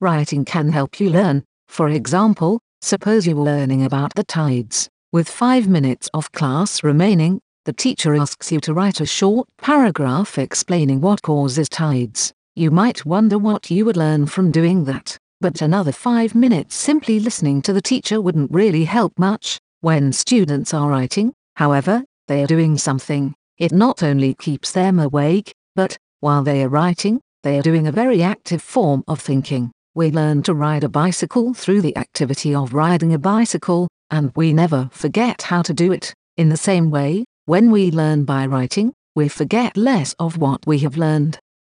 Writing can help you learn. For example, suppose you are learning about the tides. With 5 minutes of class remaining, the teacher asks you to write a short paragraph explaining what causes tides. You might wonder what you would learn from doing that, but another 5 minutes simply listening to the teacher wouldn't really help much. When students are writing, however, they are doing something. It not only keeps them awake, but, while they are writing, they are doing a very active form of thinking. We learn to ride a bicycle through the activity of riding a bicycle, and we never forget how to do it. In the same way, when we learn by writing, we forget less of what we have learned.